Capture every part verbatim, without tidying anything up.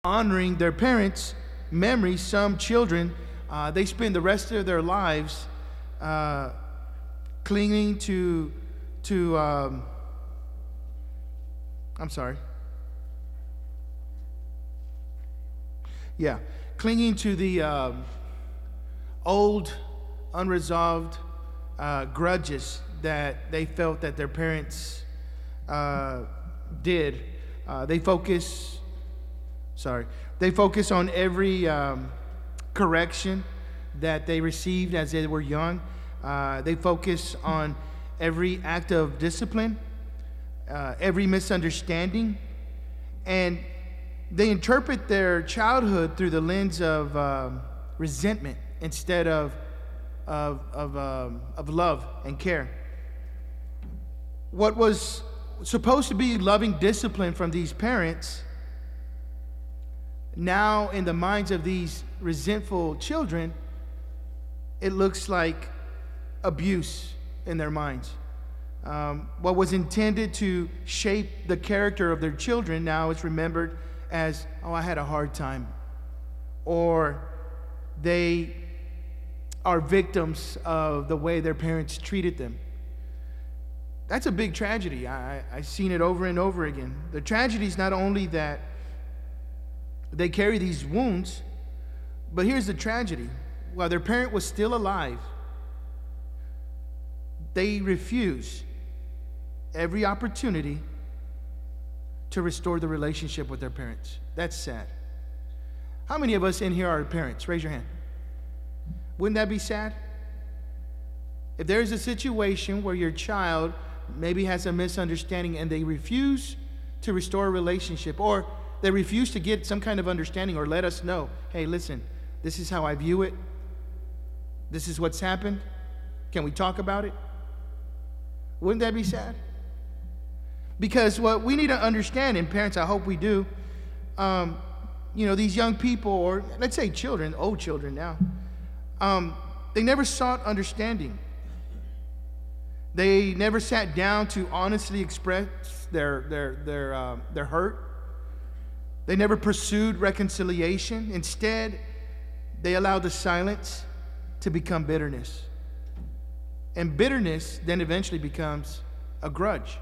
honoring their parents' memory. Some children, uh, they spend the rest of their lives uh, clinging to, to um, I'm sorry. Yeah, clinging to the um, old, unresolved uh, grudges that they felt that their parents uh, did. Uh, they focus, sorry, they focus on every um, correction that they received as they were young. Uh, they focus on every act of discipline, uh, every misunderstanding, and they interpret their childhood through the lens of um, resentment instead of of of, um, of love and care. What was supposed to be loving discipline from these parents, now in the minds of these resentful children, it looks like abuse in their minds. Um, what was intended to shape the character of their children now is remembered as, oh, I had a hard time. Or they are victims of the way their parents treated them. That's a big tragedy. I, I've seen it over and over again. The tragedy is not only that they carry these wounds, but here's the tragedy. While their parent was still alive, they refuse every opportunity to restore the relationship with their parents. That's sad. How many of us in here are parents? Raise your hand. Wouldn't that be sad? If there's a situation where your child maybe has a misunderstanding and they refuse to restore a relationship, or they refuse to get some kind of understanding or let us know, hey, listen, this is how I view it. This is what's happened. Can we talk about it? Wouldn't that be sad? Because what we need to understand, and parents, I hope we do, um, you know, these young people, or let's say children, old children now, um, they never sought understanding. They never sat down to honestly express their, their, their, uh, their hurt. They never pursued reconciliation. Instead, they allowed the silence to become bitterness. And bitterness then eventually becomes a grudge.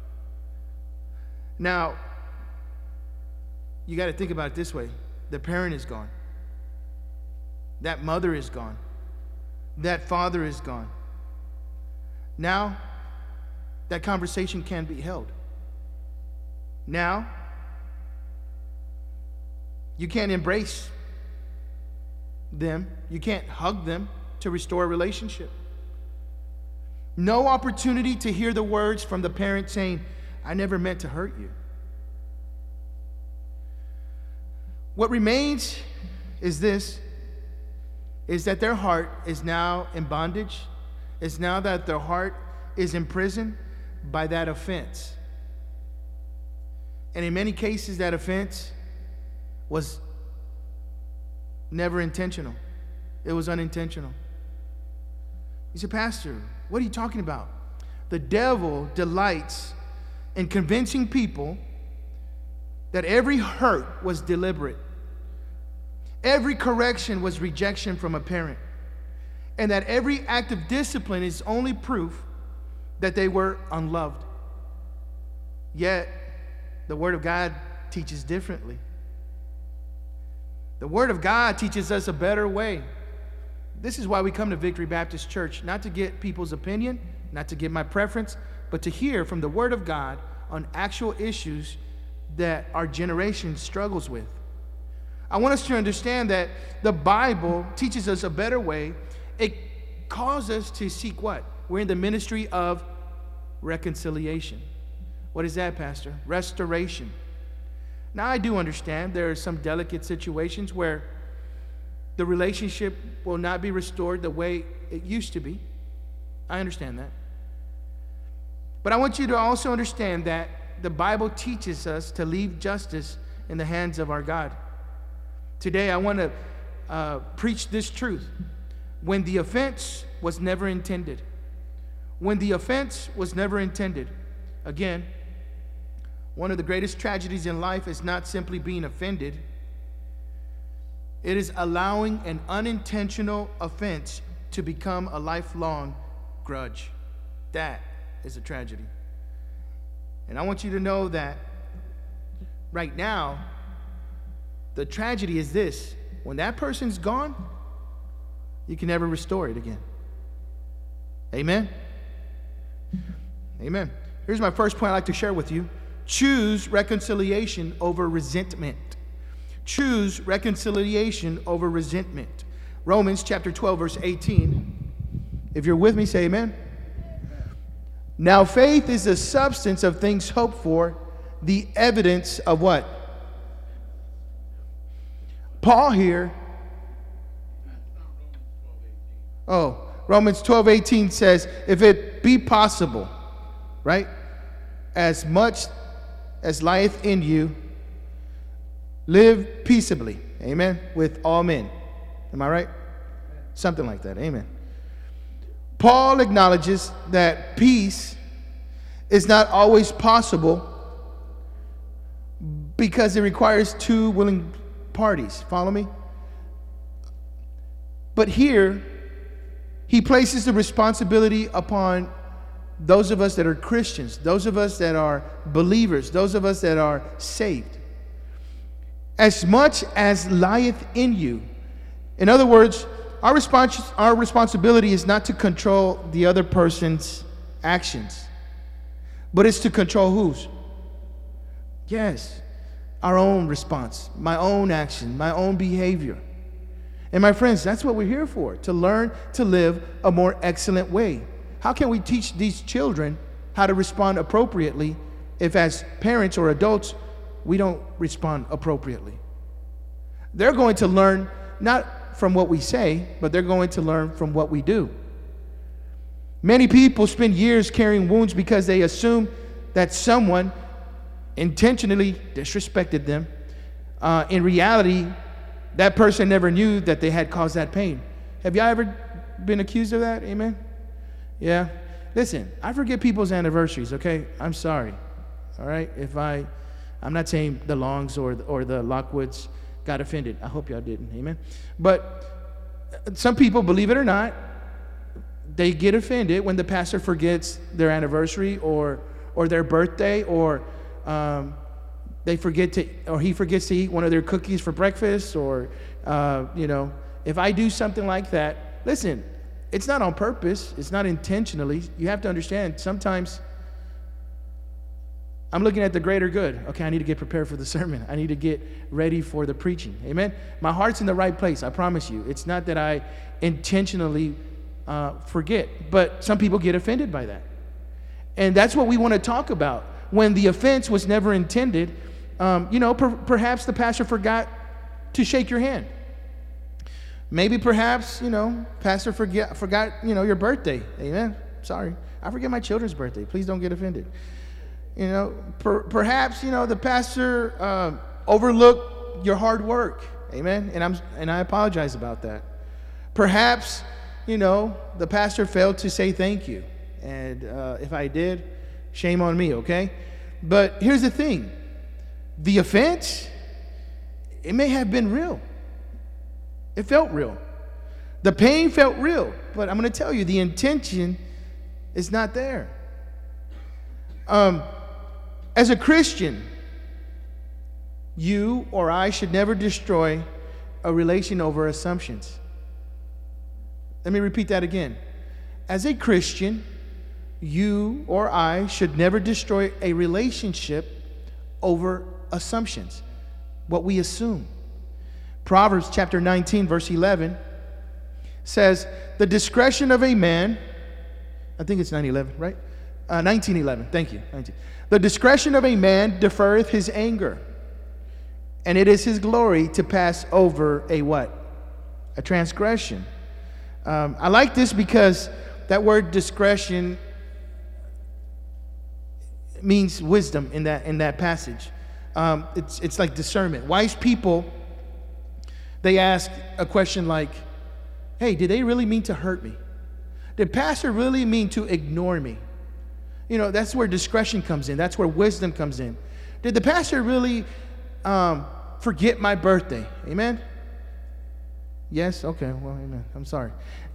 Now, you got to think about it this way. The parent is gone. That mother is gone. That father is gone. Now, that conversation can be held. Now, you can't embrace them. You can't hug them to restore a relationship. No opportunity to hear the words from the parent saying, I never meant to hurt you. What remains is this, is that their heart is now in bondage, is now that their heart is imprisoned by that offense. And in many cases, that offense was never intentional. It was unintentional. You say, Pastor, what are you talking about? The devil delights in convincing people that every hurt was deliberate. Every correction was rejection from a parent. And that every act of discipline is only proof that they were unloved. Yet, the Word of God teaches differently. The Word of God teaches us a better way. This is why we come to Victory Baptist Church, not to get people's opinion, not to get my preference, but to hear from the Word of God on actual issues that our generation struggles with. I want us to understand that the Bible teaches us a better way. It calls us to seek what? We're in the ministry of reconciliation. What is that, Pastor? Restoration. Now, I do understand there are some delicate situations where the relationship will not be restored the way it used to be. I understand that. But I want you to also understand that the Bible teaches us to leave justice in the hands of our God. Today, I want to uh, preach this truth. When the offense was never intended. When the offense was never intended. Again, one of the greatest tragedies in life is not simply being offended, It is allowing an unintentional offense to become a lifelong grudge. That is a tragedy. And I want you to know that right now, the tragedy is this: when that person's gone, you can never restore it again. Amen? Amen. Here's my first point I'd like to share with you. Choose reconciliation over resentment. Choose reconciliation over resentment. Romans chapter twelve, verse eighteen. If you're with me, say amen. Now faith is the substance of things hoped for, the evidence of what? Paul here. Oh, Romans twelve eighteen says, if it be possible, right? As much as lieth in you, live peaceably, amen, with all men. Am I right? Something like that, amen. Paul acknowledges that peace is not always possible because it requires two willing parties. Follow me? But here, he places the responsibility upon those of us that are Christians, those of us that are believers, those of us that are saved. As much as lieth in you. In other words, our response, our responsibility is not to control the other person's actions, but it's to control whose? Yes, our own response, my own action, my own behavior. And my friends, that's what we're here for, to learn to live a more excellent way. How can we teach these children how to respond appropriately if as parents or adults, we don't respond appropriately? They're going to learn not from what we say, but they're going to learn from what we do. Many people spend years carrying wounds because they assume that someone intentionally disrespected them. Uh, in reality, that person never knew that they had caused that pain. Have y'all ever been accused of that? Amen? Yeah? Listen, I forget people's anniversaries, okay? I'm sorry, all right? If I, I'm not saying the Longs or, or the Lockwoods got offended. I hope y'all didn't, amen? But some people, believe it or not, they get offended when the pastor forgets their anniversary or, or their birthday, or um, they forget to, or he forgets to eat one of their cookies for breakfast, or, uh, you know, if I do something like that, listen, it's not on purpose. It's not intentionally. You have to understand, sometimes I'm looking at the greater good. Okay, I need to get prepared for the sermon. I need to get ready for the preaching. Amen? My heart's in the right place, I promise you. It's not that I intentionally uh, forget, but some people get offended by that. And that's what we want to talk about. When the offense was never intended, um, you know, per- perhaps the pastor forgot to shake your hand. Maybe perhaps, you know, pastor forget, forgot, you know, your birthday. Amen? Sorry. I forget my children's birthday. Please don't get offended. You know, per, perhaps, you know, the pastor uh, overlooked your hard work. Amen? And I'm and I apologize about that. Perhaps, you know, the pastor failed to say thank you. And uh, if I did, shame on me, okay? But here's the thing. The offense, it may have been real. It felt real. The pain felt real. But I'm going to tell you, the intention is not there. Um, as a Christian, you or I should never destroy a relation over assumptions. Let me repeat that again. As a Christian, you or I should never destroy a relationship over assumptions, what we assume. Proverbs chapter nineteen, verse eleven says, the discretion of a man, I think it's nine eleven, right? Uh, nineteen eleven, thank you. nineteen. The discretion of a man deferreth his anger, and it is his glory to pass over a what? A transgression. Um, I like this because that word discretion means wisdom in that in that passage. Um, it's it's like discernment. Wise people, they ask a question like, hey, did they really mean to hurt me? Did pastor really mean to ignore me? You know, that's where discretion comes in. That's where wisdom comes in. Did the pastor really um, forget my birthday? Amen? Yes? Okay, well, amen. I'm sorry.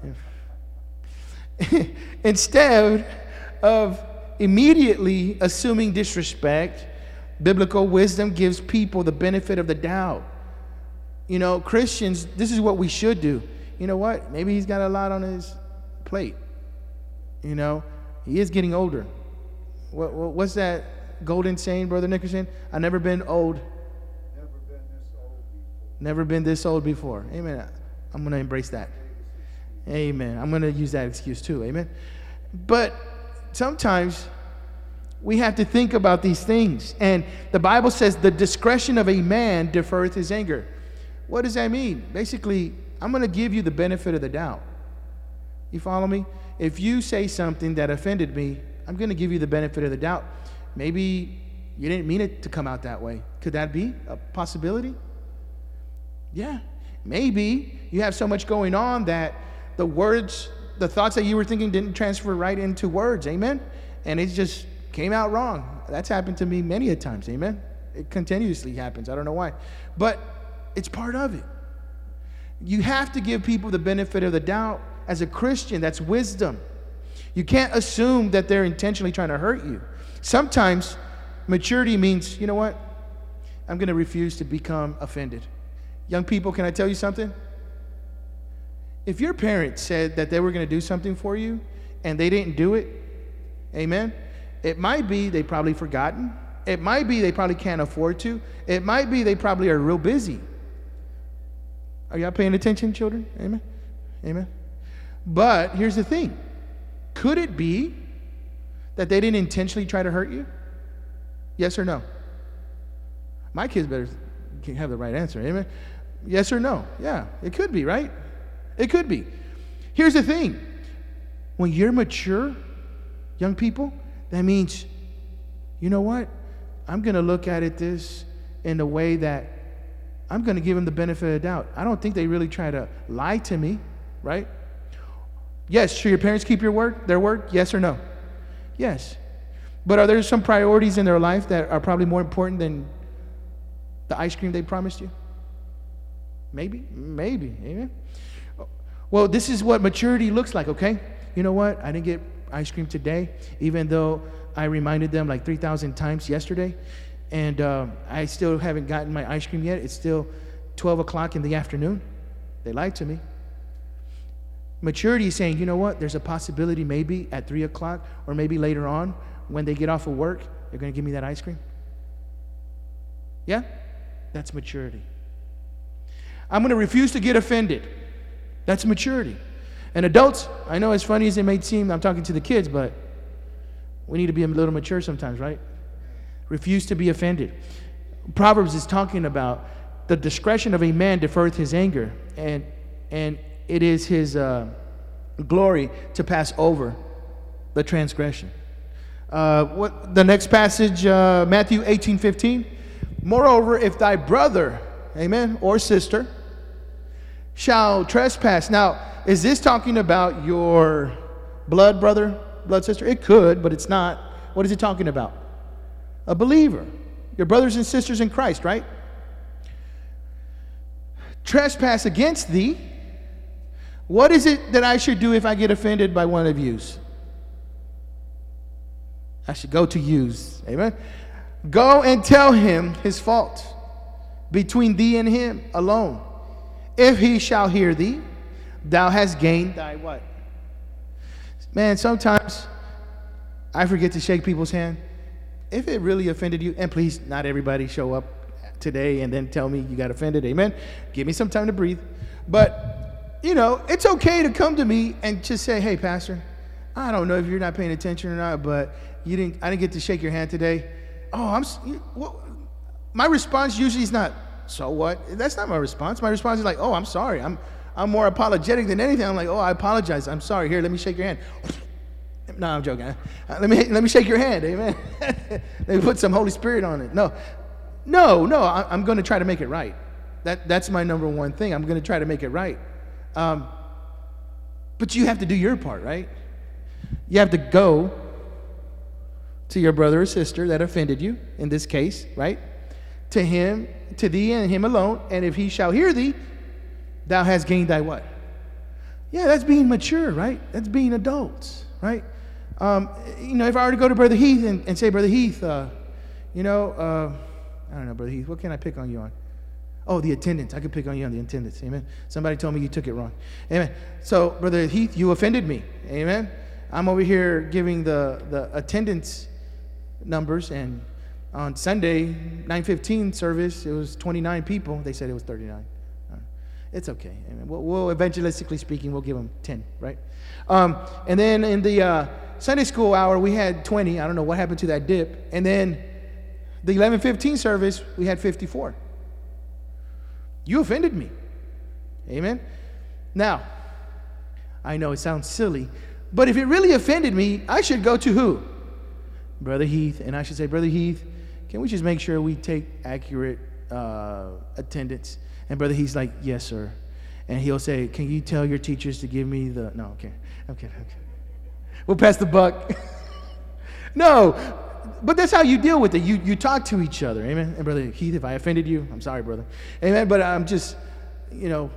Instead of immediately assuming disrespect, biblical wisdom gives people the benefit of the doubt. You know, Christians, this is what we should do. You know what? Maybe he's got a lot on his plate. You know, he is getting older. What, what, what's that golden saying, Brother Nickerson? I've never been old. Never been this old before. Never been this old before. Amen. I'm going to embrace that. Amen. I'm going to use that excuse too. Amen. But sometimes we have to think about these things. And the Bible says the discretion of a man deferreth his anger. What does that mean? Basically, I'm going to give you the benefit of the doubt. You follow me? If you say something that offended me, I'm going to give you the benefit of the doubt. Maybe you didn't mean it to come out that way. Could that be a possibility? Yeah. Maybe you have so much going on that the words, the thoughts that you were thinking didn't transfer right into words. Amen? And it just came out wrong. That's happened to me many a times. Amen? It continuously happens. I don't know why. But it's part of it. You have to give people the benefit of the doubt. As a Christian, that's wisdom. You can't assume that they're intentionally trying to hurt you. Sometimes maturity means, you know what? I'm going to refuse to become offended. Young people, can I tell you something? If your parents said that they were going to do something for you and they didn't do it, amen, it might be they probably forgotten. It might be they probably can't afford to. It might be they probably are real busy. Are y'all paying attention, children? Amen? Amen? But here's the thing. Could it be that they didn't intentionally try to hurt you? Yes or no? My kids better have the right answer. Amen? Yes or no? Yeah, it could be, right? It could be. Here's the thing. When you're mature, young people, that means, you know what? I'm going to look at it this in a way that I'm going to give them the benefit of the doubt. I don't think they really try to lie to me, right? Yes, should your parents keep your word, their word? Yes or no? Yes. But are there some priorities in their life that are probably more important than the ice cream they promised you? Maybe, maybe, amen. Well, this is what maturity looks like, okay? You know what? I didn't get ice cream today, even though I reminded them like three thousand times yesterday, and uh, I still haven't gotten my ice cream yet. It's still twelve o'clock in the afternoon. They lied to me. Maturity is saying, you know what? There's a possibility maybe at three o'clock or maybe later on when they get off of work, they're going to give me that ice cream. Yeah? That's maturity. I'm going to refuse to get offended. That's maturity. And adults, I know as funny as it may seem, I'm talking to the kids, but we need to be a little mature sometimes, right? Refuse to be offended. Proverbs is talking about the discretion of a man deferreth his anger, and and it is his uh, glory to pass over the transgression. Uh, what the next passage, uh, Matthew eighteen fifteen. Moreover, if thy brother, amen, or sister, shall trespass. Now, is this talking about your blood brother, blood sister? It could, but it's not. What is it talking about? A believer. Your brothers and sisters in Christ, right? Trespass against thee. What is it that I should do if I get offended by one of yous? I should go to yous. Amen. Go and tell him his fault between thee and him alone. If he shall hear thee, thou hast gained thy what? Man, sometimes I forget to shake people's hand. If it really offended you, and please, not everybody show up today and then tell me you got offended. Amen. Give me some time to breathe. But, you know, it's okay to come to me and just say, hey, Pastor, I don't know if you're not paying attention or not, but you didn't. I didn't get to shake your hand today. Oh, I'm. Well, my response usually is not, so what? That's not my response. My response is like, oh, I'm sorry. I'm I'm more apologetic than anything. I'm like, oh, I apologize. I'm sorry. Here, let me shake your hand. No, I'm joking. Uh, let me let me shake your hand. Amen. Let me put some Holy Spirit on it. No, no, no. I, I'm going to try to make it right. That that's my number one thing. I'm going to try to make it right. Um, but you have to do your part, right? You have to go to your brother or sister that offended you, in this case, right? To him, to thee and him alone, and if he shall hear thee, thou hast gained thy what? Yeah, that's being mature, right? That's being adults, right? Um, you know, if I were to go to Brother Heath and, and say, Brother Heath, uh, you know, uh, I don't know, Brother Heath, what can I pick on you on? Oh, the attendance. I could pick on you on the attendance. Amen. Somebody told me you took it wrong. Amen. So, Brother Heath, you offended me. Amen. I'm over here giving the, the attendance numbers, and on Sunday, nine fifteen service, it was twenty-nine people. They said it was thirty-nine. It's okay. Amen. We'll, we'll evangelistically speaking, we'll give them ten, right? Um, and then in the uh, Sunday school hour, we had twenty. I don't know what happened to that dip. And then the eleven fifteen service, we had fifty-four. You offended me. Amen. Now, I know it sounds silly, but if it really offended me, I should go to who? Brother Heath. And I should say, Brother Heath, can we just make sure we take accurate uh, attendance? And Brother Heath's like, yes, sir. And he'll say, can you tell your teachers to give me the... No, okay. Okay, okay. We'll pass the buck. No, but that's how you deal with it. You you talk to each other. Amen. And Brother Heath, if I offended you, I'm sorry, brother. Amen. But I'm just, you know,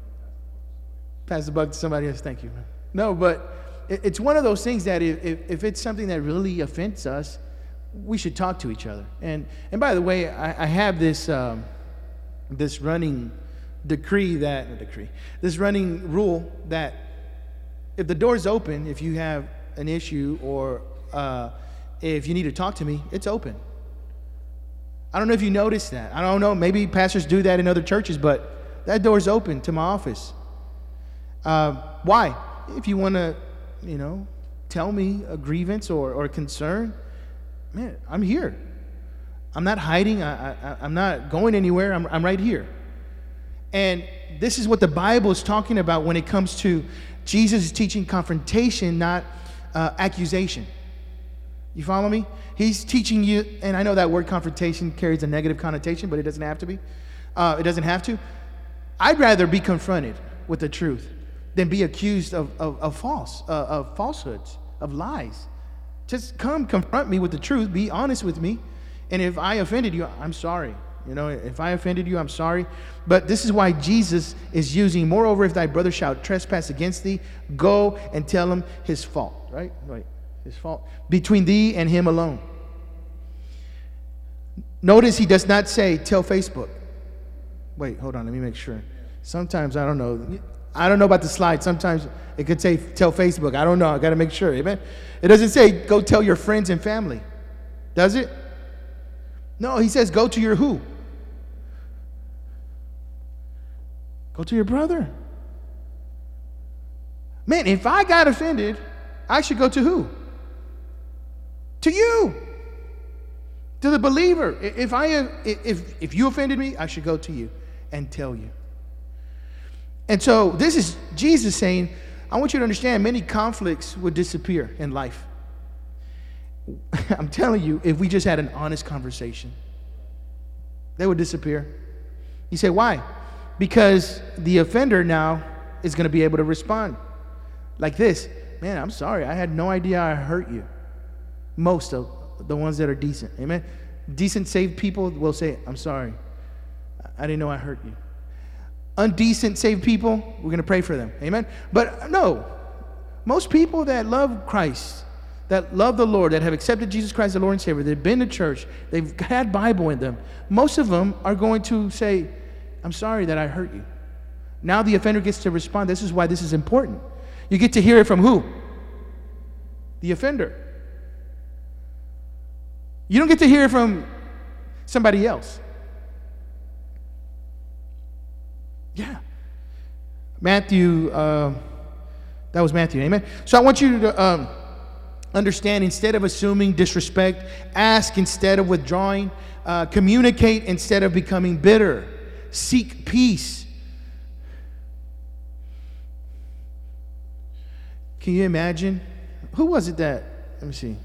pass the buck to somebody else. Thank you. No, but it, it's one of those things that if, if, if it's something that really offends us, we should talk to each other. And and by the way, I, I have this um, this running decree that or decree this running rule that if the door's open, if you have an issue or uh, if you need to talk to me, it's open. I don't know if you noticed that. I don't know. Maybe pastors do that in other churches, but that door's open to my office. Uh, why? If you want to, you know, tell me a grievance or, or a concern, man, I'm here. I'm not hiding. I, I, I'm not going anywhere. I'm, I'm right here. And this is what the Bible is talking about when it comes to Jesus is teaching confrontation, not uh, accusation. You follow me? He's teaching you, and I know that word confrontation carries a negative connotation, but it doesn't have to be. Uh, it doesn't have to. I'd rather be confronted with the truth than be accused of, of, of false, uh, of falsehoods, of lies. Just come confront me with the truth. Be honest with me. And if I offended you, I'm sorry. You know, if I offended you, I'm sorry. But this is why Jesus is using, moreover, if thy brother shall trespass against thee, go and tell him his fault, right? Right. His fault. Between thee and him alone. Notice he does not say, tell Facebook. Wait, hold on, let me make sure. Sometimes, I don't know. I don't know about the slide. Sometimes it could say, tell Facebook. I don't know. I got to make sure. Amen. It doesn't say, go tell your friends and family. Does it? No, he says, go to your who? Go to your brother. Man, if I got offended, I should go to who? To you. To the believer. If I if if you offended me, I should go to you and tell you. And so this is Jesus saying, I want you to understand many conflicts would disappear in life. I'm telling you, if we just had an honest conversation, they would disappear. You say, why? Because the offender now is going to be able to respond like this. Man, I'm sorry. I had no idea I hurt you. Most of the ones that are decent. Amen. Decent, saved people will say, I'm sorry. I didn't know I hurt you. Undecent, saved people, we're going to pray for them. Amen. But no, most people that love Christ, that love the Lord, that have accepted Jesus Christ, the Lord and Savior, they've been to church, they've had Bible in them, most of them are going to say, I'm sorry that I hurt you. Now the offender gets to respond. This is why this is important. You get to hear it from who? The offender. You don't get to hear it from somebody else. Yeah. Matthew, uh, that was Matthew, amen? So I want you to um, understand, instead of assuming disrespect, ask instead of withdrawing, uh, communicate instead of becoming bitter, seek peace. Can you imagine? Who was it that, let me see.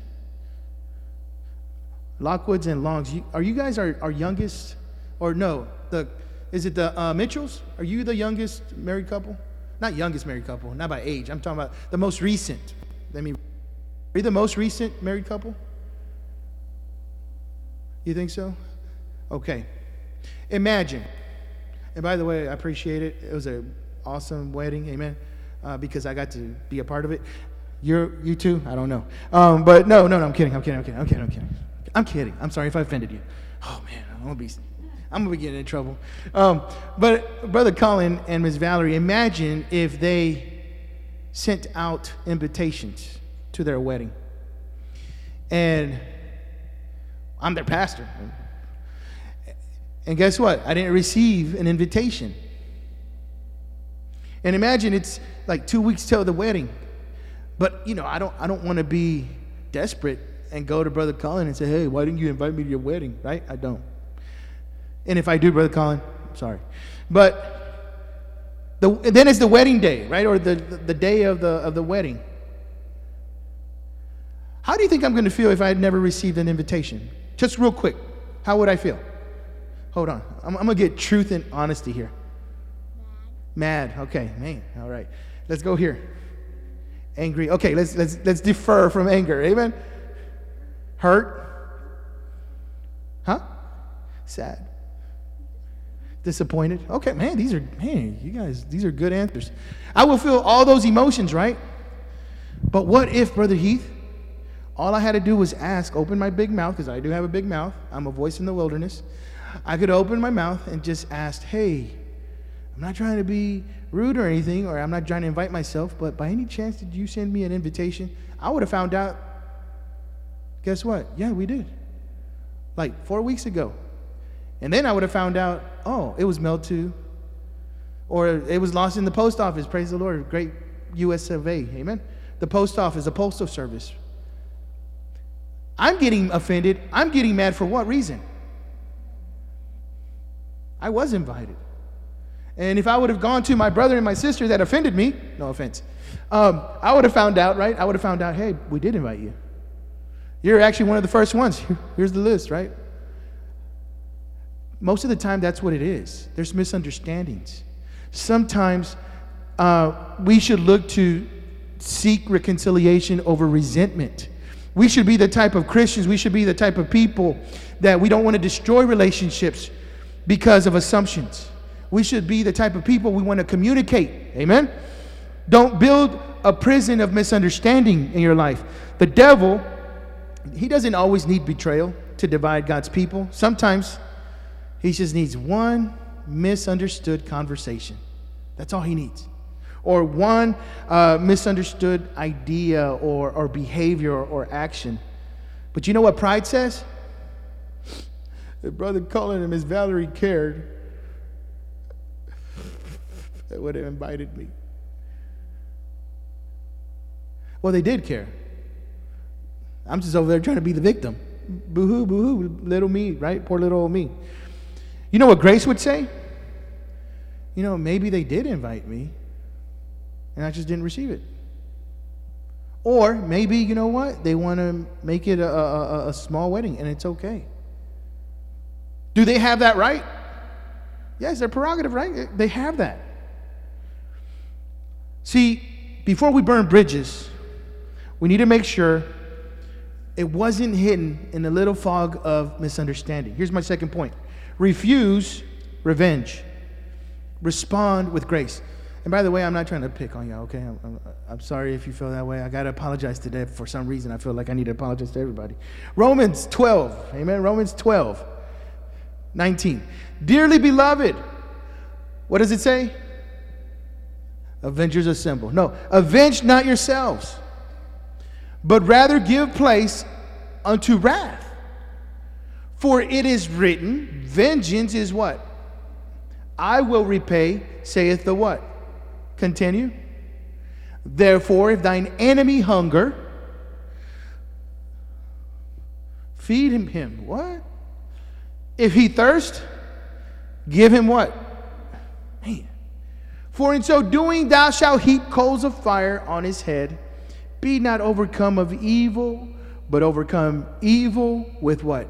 Lockwoods and Longs. You, are you guys our, our youngest? Or no, the is it the uh, Mitchells? Are you the youngest married couple? Not youngest married couple, not by age. I'm talking about the most recent. Let me. Are you the most recent married couple? You think so? Okay. Imagine. And by the way, I appreciate it. It was an awesome wedding, amen, uh, because I got to be a part of it. You're, you too? I don't know. Um, but no, no, no, I'm kidding, I'm kidding, I'm kidding, I'm kidding, I'm kidding. I'm kidding. I'm sorry if I offended you. Oh, man, I'm going to be... I'm going to be getting in trouble. Um, but Brother Colin and Miss Valerie, imagine if they sent out invitations to their wedding. And I'm their pastor. And guess what? I didn't receive an invitation. And imagine it's like two weeks till the wedding. But, you know, I don't I don't want to be desperate and go to Brother Colin and say, hey, why didn't you invite me to your wedding? Right? I don't. And if I do, Brother Colin, sorry. But the, then it's the wedding day, right? Or the, the, the day of the, of the wedding. How do you think I'm going to feel if I had never received an invitation? Just real quick. How would I feel? Hold on. I'm, I'm going to get truth and honesty here. Mad. Mad. Okay, man. All right. Let's go here. Angry. Okay, let's, let's, let's defer from anger. Amen? Hurt. Huh? Sad. Disappointed. Okay, man, these are, man, you guys, these are good answers. I will feel all those emotions, right? But what if, Brother Heath, all I had to do was ask, open my big mouth, because I do have a big mouth. I'm a voice in the wilderness. I could open my mouth and just ask, hey, I'm not trying to be rude or anything, or I'm not trying to invite myself, but by any chance did you send me an invitation? I would have found out, guess what? Yeah, we did. Like four weeks ago. And then I would have found out, oh, it was mailed to, or it was lost in the post office. Praise the Lord. Great U S of A. Amen. The post office, the postal service. I'm getting offended. I'm getting mad for what reason? I was invited. And if I would have gone to my brother and my sister that offended me, no offense, um, I would have found out, right? I would have found out, hey, we did invite you. You're actually one of the first ones. Here's the list, right? Most of the time, that's what it is. There's misunderstandings. Sometimes uh, we should look to seek reconciliation over resentment. We should be the type of Christians, we should be the type of people that we don't want to destroy relationships because of assumptions. We should be the type of people we want to communicate. Amen? Don't build a prison of misunderstanding in your life. The devil, he doesn't always need betrayal to divide God's people. Sometimes he just needs one misunderstood conversation. That's all he needs. Or one uh, misunderstood idea or, or behavior or, or action. But you know what pride says? If Brother Colin and Miss Valerie cared, they would have invited me. Well, they did care. I'm just over there trying to be the victim. Boo-hoo, boo-hoo, little me, right? Poor little old me. You know what Grace would say? You know, maybe they did invite me, and I just didn't receive it. Or maybe, you know what? They want to make it a, a, a small wedding, and it's okay. Do they have that right? Yes, their prerogative, right? They have that. See, before we burn bridges, we need to make sure it wasn't hidden in the little fog of misunderstanding. Here's my second point. Refuse revenge. Respond with grace. And by the way, I'm not trying to pick on you, okay? I'm, I'm, I'm sorry if you feel that way. I got to apologize today. For some reason, I feel like I need to apologize to everybody. Romans twelve, amen? Romans twelve, nineteen. Dearly beloved, what does it say? Avengers assemble. No, avenge not yourselves, but rather give place unto wrath. For it is written, vengeance is what? I will repay, saith the what? Continue. Therefore, if thine enemy hunger, feed him him. What? If he thirst, give him what? Man. For in so doing thou shalt heap coals of fire on his head. Be not overcome of evil, but overcome evil with what?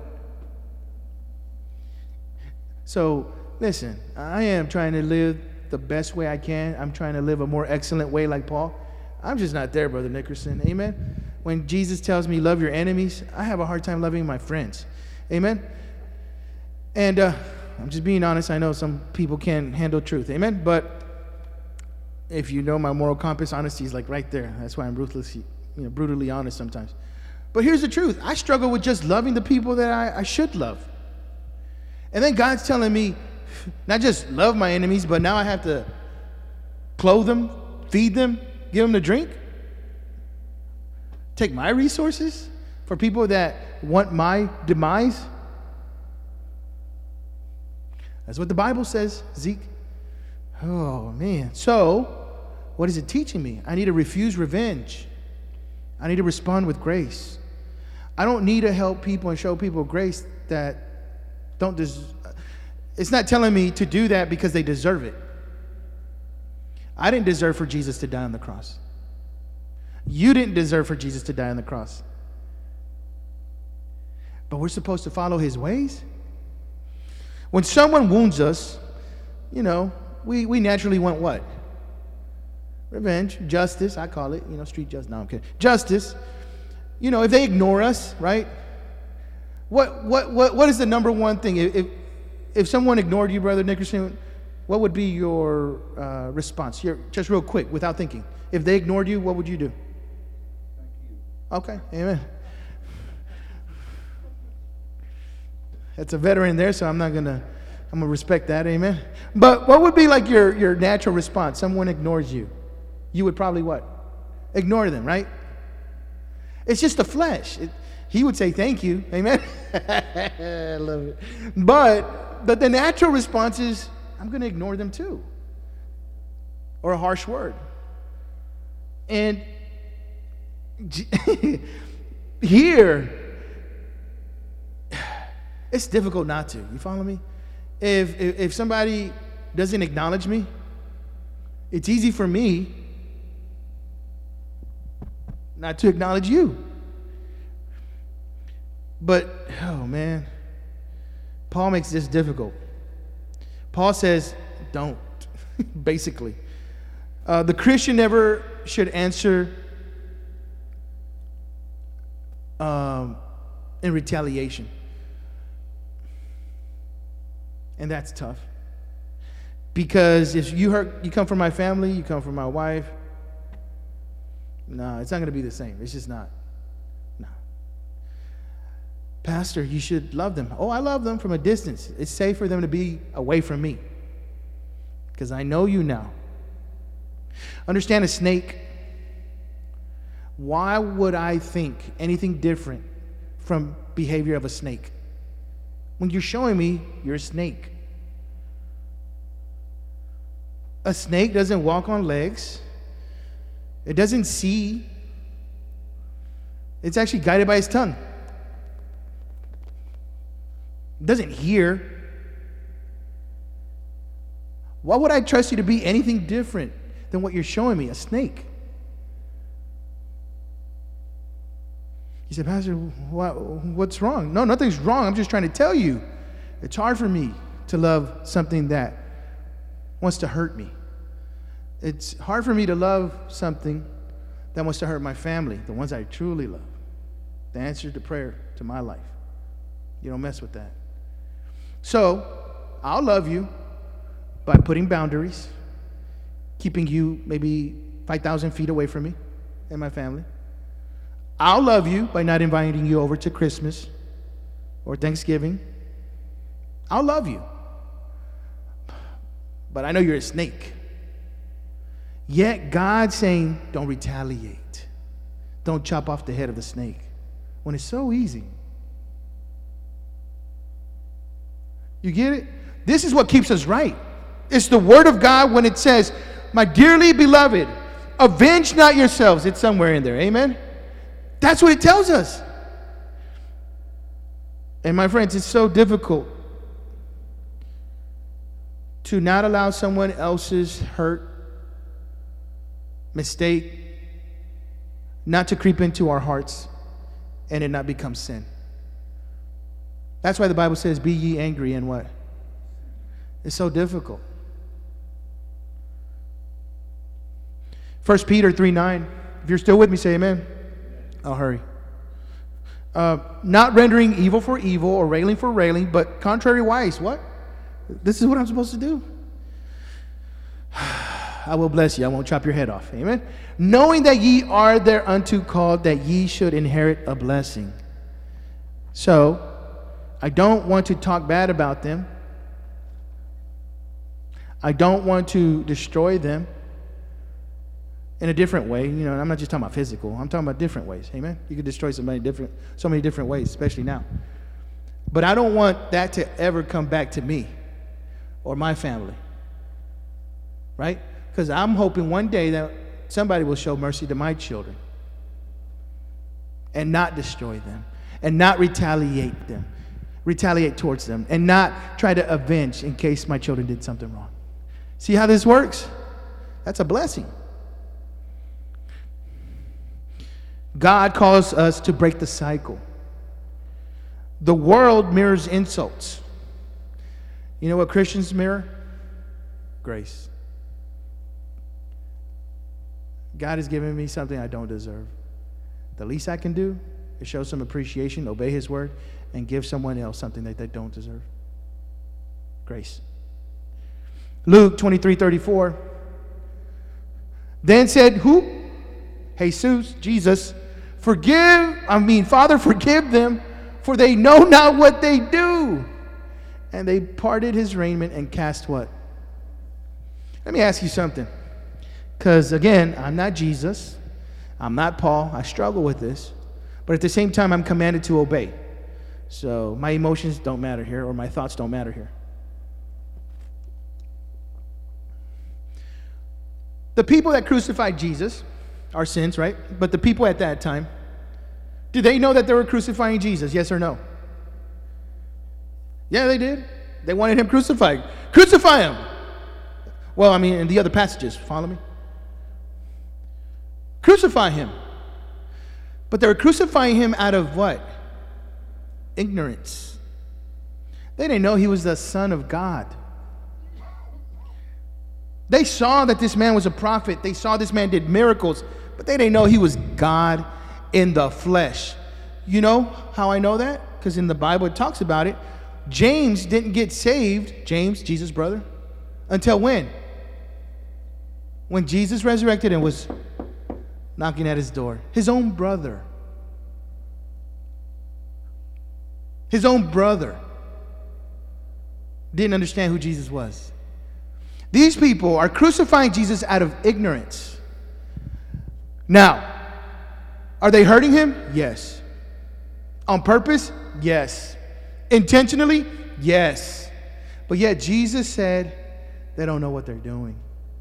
So, listen, I am trying to live the best way I can. I'm trying to live a more excellent way like Paul. I'm just not there, Brother Nickerson. Amen? When Jesus tells me love your enemies, I have a hard time loving my friends. Amen? And uh, I'm just being honest. I know some people can't handle truth. Amen? But if you know my moral compass, honesty is like right there. That's why I'm ruthlessly, you know, brutally honest sometimes. But here's the truth. I struggle with just loving the people that I, I should love. And then God's telling me, not just love my enemies, but now I have to clothe them, feed them, give them to drink. Take my resources for people that want my demise. That's what the Bible says, Zeke. Oh, man. So, what is it teaching me? I need to refuse revenge. I need to respond with grace. I don't need to help people and show people grace that don't deserve. It's not telling me to do that because they deserve it. I didn't deserve for Jesus to die on the cross. You didn't deserve for Jesus to die on the cross. But we're supposed to follow his ways. When someone wounds us, you know, we, we naturally want what? Revenge, justice, I call it, you know, street justice. No, I'm kidding. Justice. You know, if they ignore us, right? What what what what is the number one thing? If if, if someone ignored you, Brother Nickerson, what would be your uh, response? Your, just real quick, without thinking. If they ignored you, what would you do? Thank you. Okay, amen. That's a veteran there, so I'm not gonna I'm gonna respect that, amen. But what would be like your your natural response? Someone ignores you. You would probably what? Ignore them, right? It's just the flesh. It, he would say thank you, amen. I love it. But but the natural response is I'm going to ignore them too, or a harsh word. And here, it's difficult not to. You follow me? If, if if somebody doesn't acknowledge me, it's easy for me not to acknowledge you. But, oh man, Paul makes this difficult. Paul says, don't, basically. Uh, the Christian never should answer um, in retaliation. And that's tough. Because if you hurt, you come from my family, you come from my wife, no, it's not going to be the same. It's just not. No. Pastor, you should love them. Oh, I love them from a distance. It's safe for them to be away from me because I know you now. Understand a snake. Why would I think anything different from behavior of a snake? When you're showing me you're a snake. A snake doesn't walk on legs. It doesn't see. It's actually guided by its tongue. It doesn't hear. Why would I trust you to be anything different than what you're showing me? A snake. You said, Pastor, what, what's wrong? No, nothing's wrong. I'm just trying to tell you. It's hard for me to love something that wants to hurt me. It's hard for me to love something that wants to hurt my family, the ones I truly love. The answer to prayer to my life. You don't mess with that. So, I'll love you by putting boundaries, keeping you maybe five thousand feet away from me and my family. I'll love you by not inviting you over to Christmas or Thanksgiving. I'll love you. But I know you're a snake. Yet God's saying, don't retaliate. Don't chop off the head of the snake. When it's so easy. You get it? This is what keeps us right. It's the word of God when it says, my dearly beloved, avenge not yourselves. It's somewhere in there. Amen? That's what it tells us. And my friends, it's so difficult to not allow someone else's hurt, mistake, not to creep into our hearts and it not become sin. That's why the Bible says, be ye angry and what? It's so difficult. First Peter three nine. If you're still with me, say amen. I'll hurry. Uh, not rendering evil for evil or railing for railing, but contrariwise, what? This is what I'm supposed to do. I will bless you. I won't chop your head off. Amen. Knowing that ye are thereunto called, that ye should inherit a blessing. So, I don't want to talk bad about them. I don't want to destroy them in a different way. You know, I'm not just talking about physical. I'm talking about different ways. Amen. You can destroy somebody different, so many different ways, especially now. But I don't want that to ever come back to me or my family. Right? Because I'm hoping one day that somebody will show mercy to my children and not destroy them and not retaliate them, retaliate towards them, and not try to avenge in case my children did something wrong. See how this works? That's a blessing. God calls us to break the cycle. The world mirrors insults. You know what Christians mirror? Grace. God has given me something I don't deserve. The least I can do is show some appreciation, obey His word, and give someone else something that they don't deserve. Grace. Luke twenty-three thirty-four. Then said who? Jesus, Jesus, forgive, I mean, Father, forgive them, for they know not what they do. And they parted his raiment and cast what? Let me ask you something. Because, again, I'm not Jesus. I'm not Paul. I struggle with this. But at the same time, I'm commanded to obey. So my emotions don't matter here, or my thoughts don't matter here. The people that crucified Jesus, our sins, right? But the people at that time, did they know that they were crucifying Jesus? Yes or no? Yeah, they did. They wanted him crucified. Crucify him! Well, I mean, in the other passages, follow me? Crucify him. But they were crucifying him out of what? Ignorance. They didn't know he was the Son of God. They saw that this man was a prophet. They saw this man did miracles, but they didn't know he was God in the flesh. You know how I know that? Because in the Bible it talks about it. James didn't get saved, James, Jesus' brother, until when? When Jesus resurrected and was knocking at his door. His own brother. His own brother didn't understand who Jesus was. These people are crucifying Jesus out of ignorance. Now, are they hurting him? Yes. On purpose? Yes. Intentionally? Yes. But yet Jesus said they don't know what they're doing.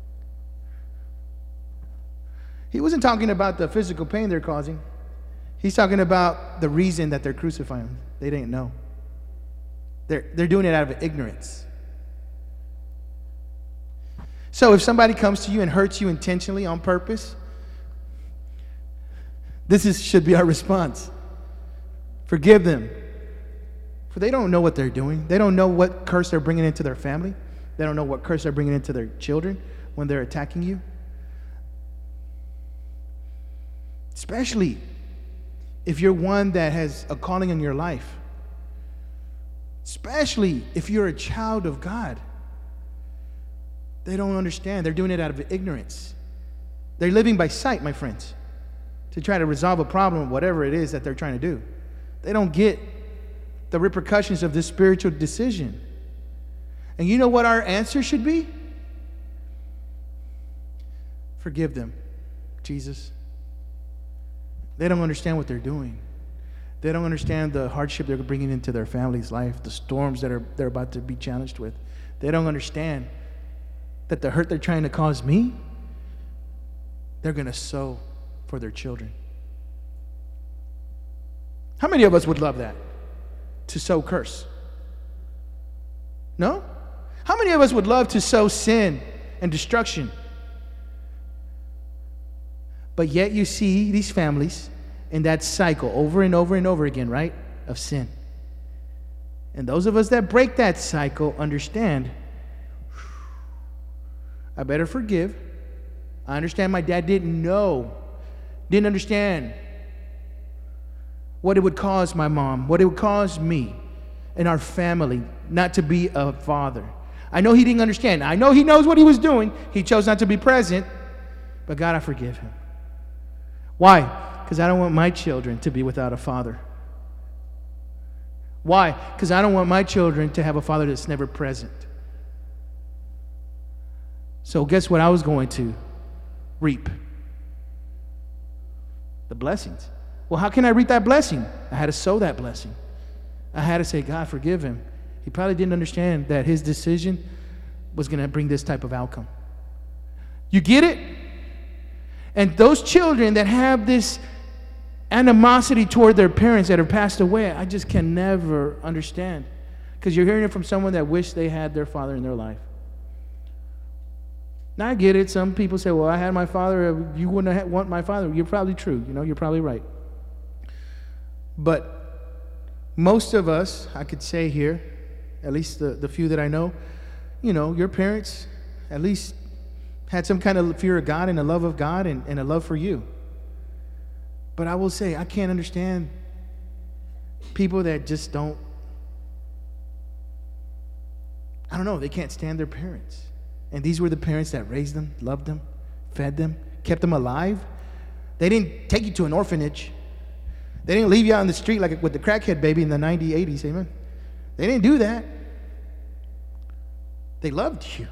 He wasn't talking about the physical pain they're causing. He's talking about the reason that they're crucifying him. They didn't know. They're, they're doing it out of ignorance. So if somebody comes to you and hurts you intentionally on purpose, this is, should be our response. Forgive them. For they don't know what they're doing. They don't know what curse they're bringing into their family. They don't know what curse they're bringing into their children when they're attacking you. Especially if you're one that has a calling in your life. Especially if you're a child of God. They don't understand. They're doing it out of ignorance. They're living by sight, my friends, to try to resolve a problem, whatever it is that they're trying to do. They don't get the repercussions of this spiritual decision. And you know what our answer should be? Forgive them, Jesus. They don't understand what they're doing. They don't understand the hardship they're bringing into their family's life, the storms that are they're about to be challenged with. They don't understand that the hurt they're trying to cause me, they're going to sow for their children. How many of us would love that? To sow curse? No? How many of us would love to sow sin and destruction? But yet you see these families in that cycle over and over and over again, right? Of sin. And those of us that break that cycle understand, I better forgive. I understand my dad didn't know, didn't understand what it would cause my mom, what it would cause me and our family not to be a father. I know he didn't understand. I know he knows what he was doing. He chose not to be present. But God, I forgive him. Why? Because I don't want my children to be without a father. Why? Because I don't want my children to have a father that's never present. So guess what I was going to reap? The blessings. Well, how can I reap that blessing? I had to sow that blessing. I had to say, God, forgive him. He probably didn't understand that his decision was going to bring this type of outcome. You get it? And those children that have this animosity toward their parents that have passed away, I just can never understand. Because you're hearing it from someone that wished they had their father in their life. Now I get it. Some people say, well, I had my father. You wouldn't have want my father. You're probably true. You know, you're probably right. But most of us, I could say here, at least the, the few that I know, you know, your parents at least had some kind of fear of God and a love of God and, and a love for you. But I will say, I can't understand people that just don't, I don't know, they can't stand their parents. And these were the parents that raised them, loved them, fed them, kept them alive. They didn't take you to an orphanage. They didn't leave you out on the street like with the crackhead baby in the nineties, eighties, amen? They didn't do that. They loved you.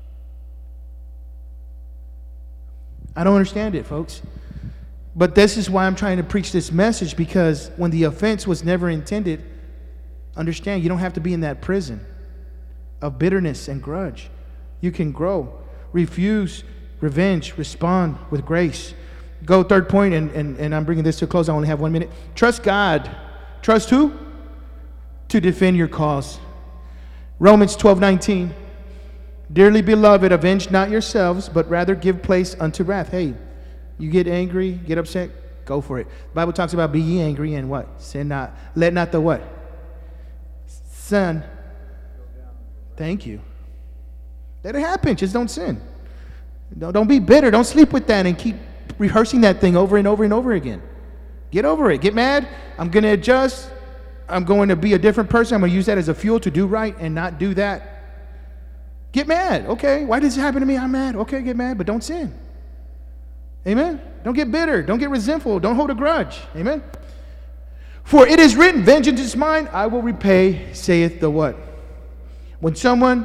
I don't understand it, folks. But this is why I'm trying to preach this message, because when the offense was never intended, understand, you don't have to be in that prison of bitterness and grudge. You can grow, refuse revenge, respond with grace. Go third point, and, and, and I'm bringing this to a close. I only have one minute. Trust God. Trust who? To defend your cause. Romans twelve nineteen. Dearly beloved, avenge not yourselves, but rather give place unto wrath. Hey, you get angry, get upset, go for it. The Bible talks about be ye angry and what? Sin not. Let not the what? Son. Thank you. Let it happen. Just don't sin. Don't, don't be bitter. Don't sleep with that and keep rehearsing that thing over and over and over again. Get over it. Get mad. I'm going to adjust. I'm going to be a different person. I'm going to use that as a fuel to do right and not do that. Get mad. Okay. Why does this happen to me? I'm mad. Okay, get mad, but don't sin. Amen. Don't get bitter. Don't get resentful. Don't hold a grudge. Amen. For it is written, vengeance is mine, I will repay, saith the what? When someone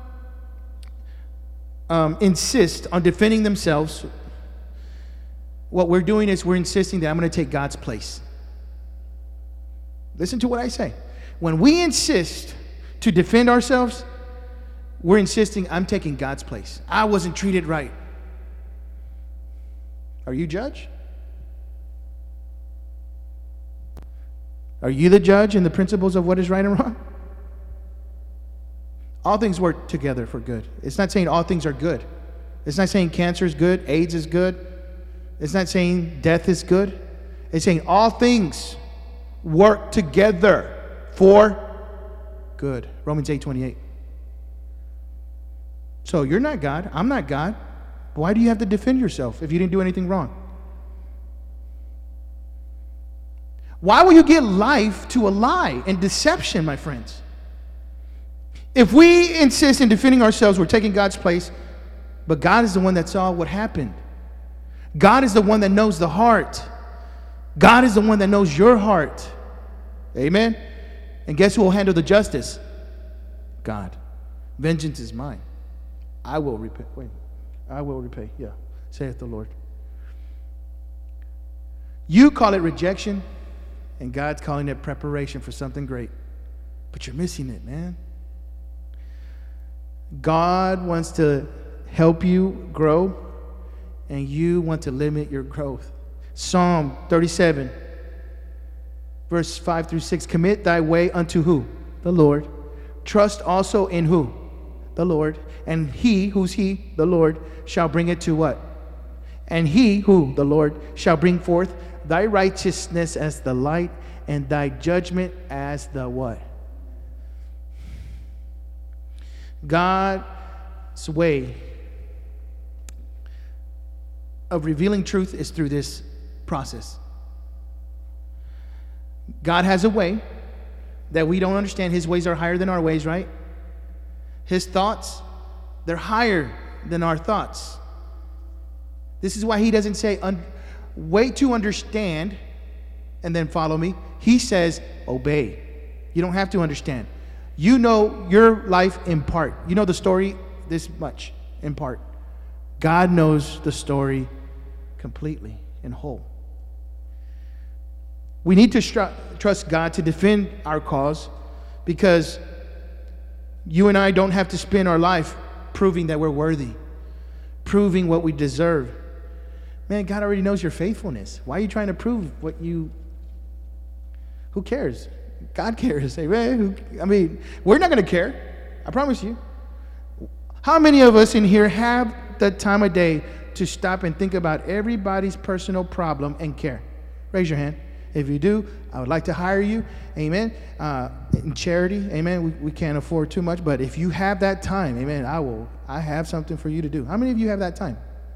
um, insists on defending themselves, what we're doing is we're insisting that I'm going to take God's place. Listen to what I say. When we insist to defend ourselves, we're insisting I'm taking God's place. I wasn't treated right. Are you judge? Are you the judge in the principles of what is right and wrong? All things work together for good. It's not saying all things are good. It's not saying cancer is good, AIDS is good. It's not saying death is good. It's saying all things work together for good. Romans eight twenty-eight. So you're not God. I'm not God. Why do you have to defend yourself if you didn't do anything wrong? Why will you give life to a lie and deception, my friends? If we insist in defending ourselves, we're taking God's place, but God is the one that saw what happened. God is the one that knows the heart. God is the one that knows your heart. Amen? And guess who will handle the justice? God. Vengeance is mine. I will repay. Wait. I will repay. Yeah. Saith the Lord. You call it rejection, and God's calling it preparation for something great. But you're missing it, man. God wants to help you grow, and you want to limit your growth. Psalm thirty-seven, verse five through six. Commit thy way unto who? The Lord. Trust also in who? The Lord. And he, who's he? The Lord, shall bring it to what? And he, who? The Lord, shall bring forth thy righteousness as the light, and thy judgment as the what? God's way of revealing truth is through this process. God has a way that we don't understand. His ways are higher than our ways, right? His thoughts, they're higher than our thoughts. This is why he doesn't say, un- wait to understand and then follow me. He says, obey. You don't have to understand. You know your life in part. You know the story this much in part. God knows the story completely in whole. We need to stru- trust God to defend our cause, because you and I don't have to spend our life proving that we're worthy, proving what we deserve. Man, God already knows your faithfulness. Why are you trying to prove what you... Who cares? God cares. Amen. I mean, we're not going to care. I promise you. How many of us in here have the time of day to stop and think about everybody's personal problem and care? Raise your hand. If you do, I would like to hire you. Amen. Uh, in charity. Amen. We, we can't afford too much, but if you have that time, amen, I will. I have something for you to do. How many of you have that time?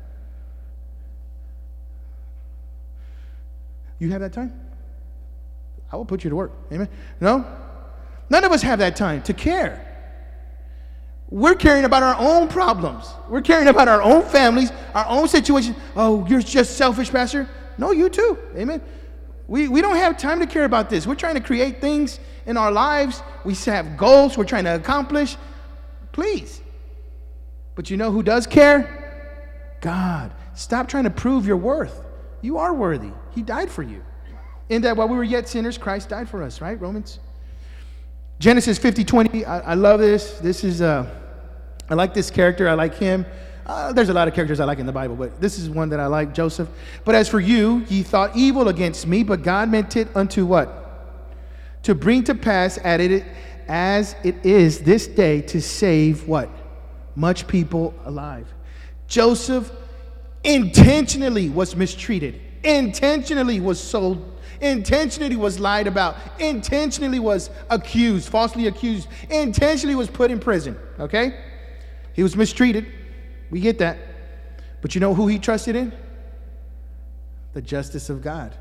You have that time? I will put you to work. Amen. No? None of us have that time to care. We're caring about our own problems. We're caring about our own families, our own situations. Oh, you're just selfish, Pastor. No, you too. Amen. We, we don't have time to care about this. We're trying to create things in our lives. We have goals we're trying to accomplish. Please. But you know who does care? God. Stop trying to prove your worth. You are worthy. He died for you. In that while we were yet sinners, Christ died for us, right? Romans. Genesis fifty twenty. I, I love this. This is, uh, I like this character. I like him. Uh, there's a lot of characters I like in the Bible, but this is one that I like, Joseph. But as for you, ye thought evil against me, but God meant it unto what? To bring to pass at it as it is this day, to save what? Much people alive. Joseph intentionally was mistreated, intentionally was sold, intentionally was lied about, intentionally was accused, falsely accused, intentionally was put in prison, okay? He was mistreated. We get that. But you know who he trusted in? The justice of God.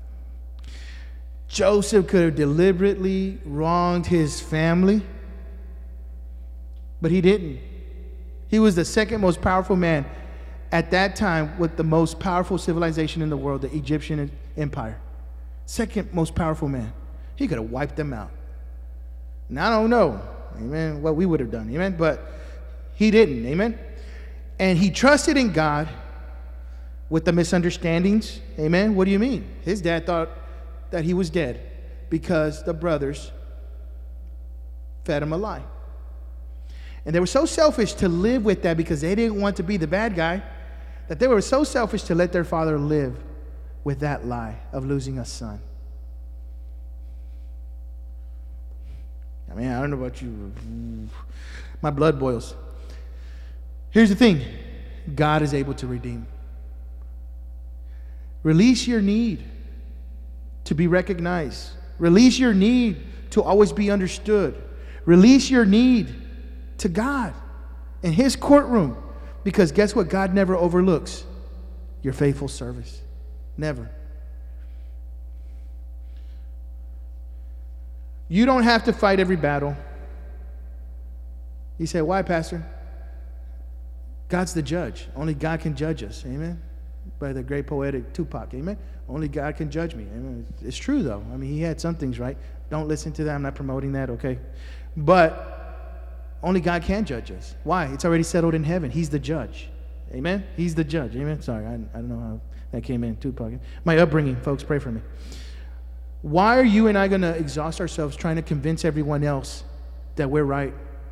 Joseph could have deliberately wronged his family, but he didn't. He was the second most powerful man at that time with the most powerful civilization in the world, the Egyptian Empire. Second most powerful man. He could have wiped them out. And I don't know, amen, what we would have done, amen, but he didn't, amen. And he trusted in God with the misunderstandings, amen. What do you mean? His dad thought that he was dead because the brothers fed him a lie. And they were so selfish to live with that because they didn't want to be the bad guy, that they were so selfish to let their father live with that lie of losing a son. I mean, I don't know about you. My blood boils. Here's the thing. God is able to redeem. Release your need to be recognized. Release your need to always be understood. Release your need to God in His courtroom. Because guess what? God never overlooks your faithful service. Never. You don't have to fight every battle. You say, why, Pastor? God's the judge. Only God can judge us. Amen? By the great poetic Tupac. Amen? Only God can judge me. Amen? It's true, though. I mean, he had some things right. Don't listen to that. I'm not promoting that, okay? But only God can judge us. Why? It's already settled in heaven. He's the judge. Amen? He's the judge. Amen? Sorry, I, I don't know how that came in. Tupac. My upbringing, folks, pray for me. Why are you and I going to exhaust ourselves trying to convince everyone else that we're right?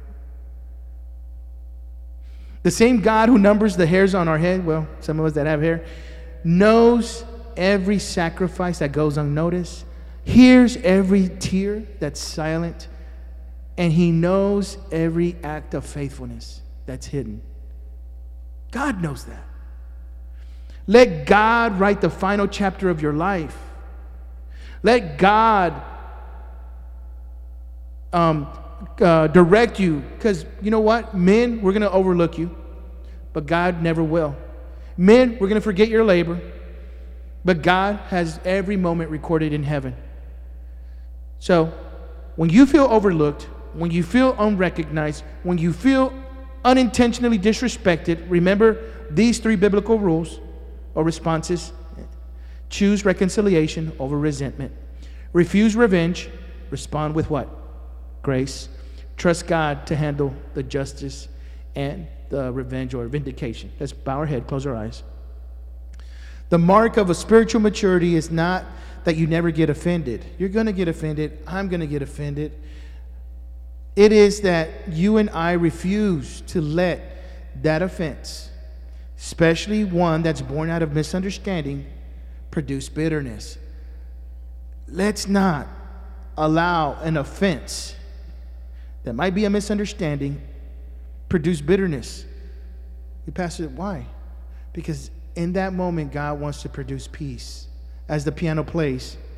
The same God who numbers the hairs on our head, well, some of us that have hair, knows every sacrifice that goes unnoticed, hears every tear that's silent, and He knows every act of faithfulness that's hidden. God knows that. Let God write the final chapter of your life. Let God um, uh, direct you. Because you know what? Men, we're going to overlook you. But God never will. Men, we're going to forget your labor. But God has every moment recorded in heaven. So, when you feel overlooked, when you feel unrecognized, when you feel unintentionally disrespected, remember these three biblical rules or responses. Choose reconciliation over resentment. Refuse revenge. Respond with what? Grace. Trust God to handle the justice and the revenge or vindication. Let's bow our head, close our eyes. The mark of a spiritual maturity is not that you never get offended. You're going to get offended. I'm going to get offended. It is that you and I refuse to let that offense, especially one that's born out of misunderstanding, produce bitterness. Let's not allow an offense that might be a misunderstanding produce bitterness. We pass it. Why? Because in that moment, God wants to produce peace. As the piano plays,